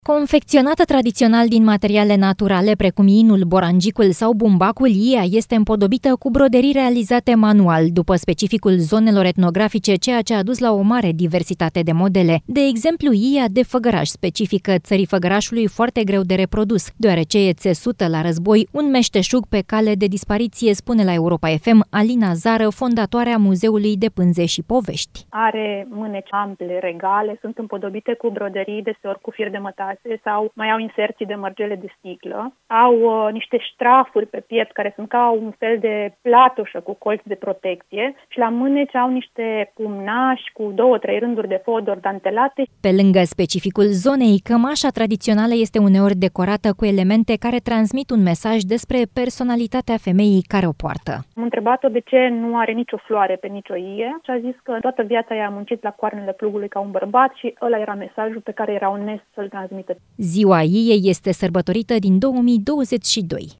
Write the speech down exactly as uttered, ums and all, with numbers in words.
Confecționată tradițional din materiale naturale precum inul, borangicul sau bumbacul, iea este împodobită cu broderii realizate manual, după specificul zonelor etnografice, ceea ce a dus la o mare diversitate de modele. De exemplu, iea de făgăraș specifică țării făgărașului, foarte greu de reprodus, deoarece e țesută la război, un meșteșug pe cale de dispariție, spune la Europa F M Alina Zară, fondatoarea Muzeului de Pânze și Povești. Are mâneci ample, regale, sunt împodobite cu broderii, deseori cu fir de mătase sau mai au inserții de mărgele de sticlă. Au uh, niște ștrafuri pe piept care sunt ca un fel de platoșă cu colț de protecție și la mâneci au niște pumnași cu două, trei rânduri de fodori dantelate. Pe lângă specificul zonei, cămașa tradițională este uneori decorată cu elemente care transmit un mesaj despre personalitatea femeii care o poartă. Am întrebat-o de ce nu are nicio floare pe nicio ie și a zis că toată viața i-a muncit la coarnele plugului ca un bărbat și ăla era mesajul pe care era onest să-l transmită. Ziua iei este sărbătorită din două mii douăzeci și doi.